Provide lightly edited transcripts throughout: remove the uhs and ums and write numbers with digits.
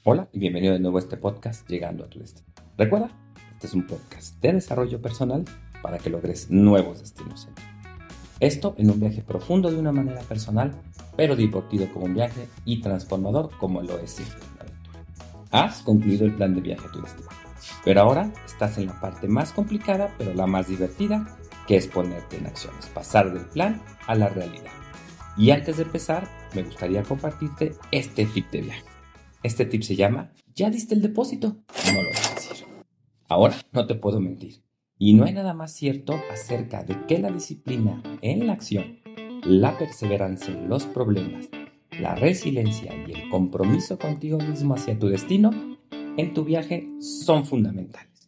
Hola y bienvenido de nuevo a este podcast Llegando a tu Destino. Recuerda, este es un podcast de desarrollo personal para que logres nuevos destinos en ti. Esto en un viaje profundo de una manera personal, pero divertido como un viaje y transformador como lo es siempre una aventura. Has concluido el plan de viaje a tu destino, pero ahora estás en la parte más complicada, pero la más divertida, que es ponerte en acciones, pasar del plan a la realidad. Y antes de empezar, me gustaría compartirte este tip de viaje. Este tip se llama ¿Ya diste el depósito? No lo voy a decir. Ahora no te puedo mentir. Y no hay nada más cierto acerca de que la disciplina en la acción, la perseverancia en los problemas, la resiliencia y el compromiso contigo mismo hacia tu destino en tu viaje son fundamentales.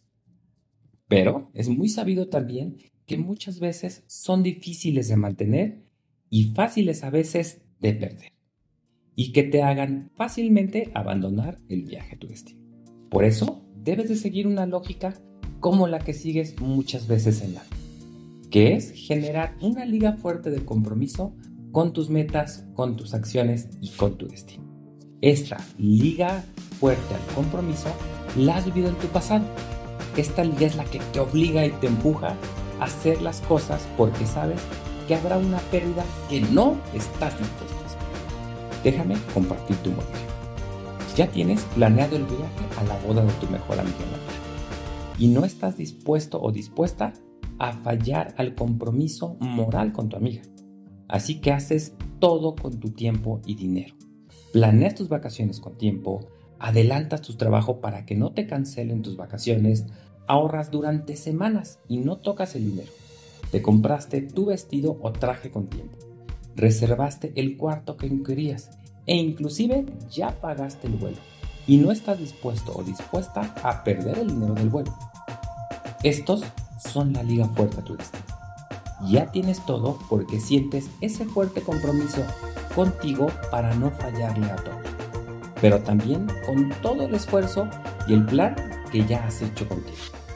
Pero es muy sabido también que muchas veces son difíciles de mantener y fáciles a veces de perder, y que te hagan fácilmente abandonar el viaje a tu destino. Por eso, debes de seguir una lógica como la que sigues muchas veces en la vida, que es generar una liga fuerte de compromiso con tus metas, con tus acciones y con tu destino. Esta liga fuerte al compromiso la has vivido en tu pasado. Esta liga es la que te obliga y te empuja a hacer las cosas porque sabes que habrá una pérdida que no estás dispuesto a hacer. Déjame compartir tu modelo. Ya tienes planeado el viaje a la boda de tu mejor amiga en la playa y no estás dispuesto o dispuesta a fallar al compromiso moral con tu amiga. Así que haces todo con tu tiempo y dinero. Planeas tus vacaciones con tiempo, adelantas tu trabajo para que no te cancelen tus vacaciones, ahorras durante semanas y no tocas el dinero. Te compraste tu vestido o traje con tiempo. Reservaste el cuarto que querías e inclusive ya pagaste el vuelo y no estás dispuesto o dispuesta a perder el dinero del vuelo. Estos son la liga fuerte a tu destino. Ya tienes todo porque sientes ese fuerte compromiso contigo para no fallarle a todo, pero también con todo el esfuerzo y el plan que ya has hecho contigo.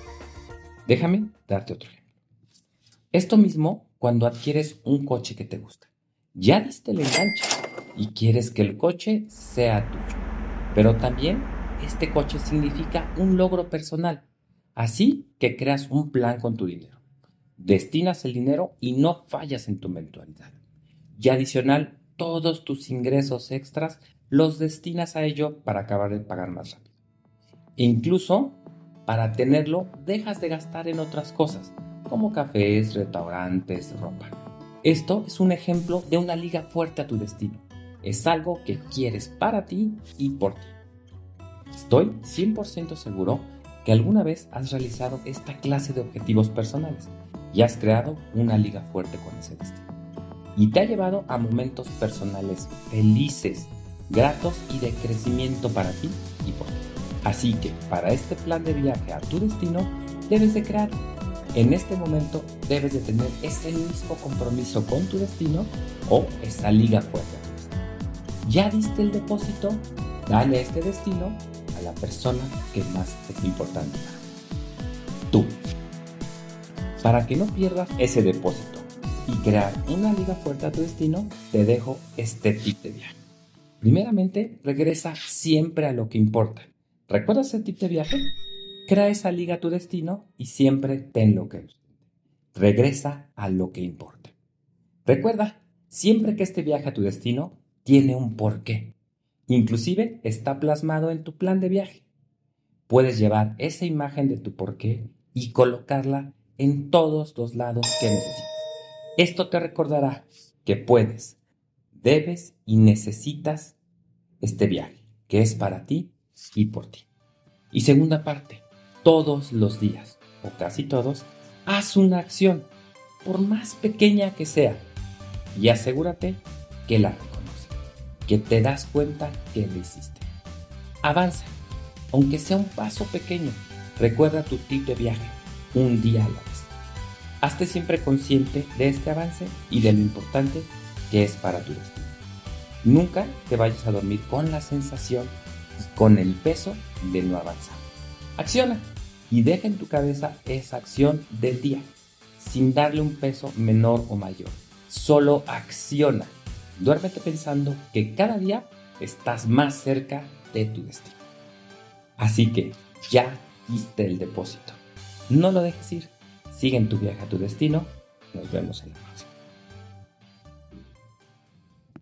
Déjame darte otro ejemplo. Esto mismo cuando adquieres un coche que te gusta. Ya diste el enganche y quieres que el coche sea tuyo. Pero también este coche significa un logro personal. Así que creas un plan con tu dinero. Destinas el dinero y no fallas en tu mensualidad. Y adicional, todos tus ingresos extras los destinas a ello para acabar de pagar más rápido. E incluso, para tenerlo, dejas de gastar en otras cosas, como cafés, restaurantes, ropa. Esto es un ejemplo de una liga fuerte a tu destino. Es algo que quieres para ti y por ti. Estoy 100% seguro que alguna vez has realizado esta clase de objetivos personales y has creado una liga fuerte con ese destino. Y te ha llevado a momentos personales felices, gratos y de crecimiento para ti y por ti. Así que para este plan de viaje a tu destino debes de crear. En este momento debes de tener ese mismo compromiso con tu destino o esa liga fuerte. ¿Ya diste el depósito? Dale este destino a la persona que más es importante para ti. Tú. Para que no pierdas ese depósito y crear una liga fuerte a tu destino, te dejo este tip de viaje. Primeramente, regresa siempre a lo que importa. ¿Recuerdas el tip de viaje? Crea esa liga a tu destino y siempre ten lo que regresa a lo que importa. Recuerda, siempre que este viaje a tu destino tiene un porqué. Inclusive está plasmado en tu plan de viaje. Puedes llevar esa imagen de tu porqué y colocarla en todos los lados que necesites. Esto te recordará que puedes, debes y necesitas este viaje, que es para ti y por ti. Y segunda parte, todos los días, o casi todos, haz una acción, por más pequeña que sea, y asegúrate que la reconoces, que te das cuenta que lo hiciste. Avanza, aunque sea un paso pequeño. Recuerda tu tip de viaje, un día a la vez. Hazte siempre consciente de este avance y de lo importante que es para tu destino. Nunca te vayas a dormir con la sensación y con el peso de no avanzar. Acciona y deja en tu cabeza esa acción del día, sin darle un peso menor o mayor. Solo acciona. Duérmete pensando que cada día estás más cerca de tu destino. Así que ya hiciste el depósito. No lo dejes ir. Sigue en tu viaje a tu destino. Nos vemos en la próxima.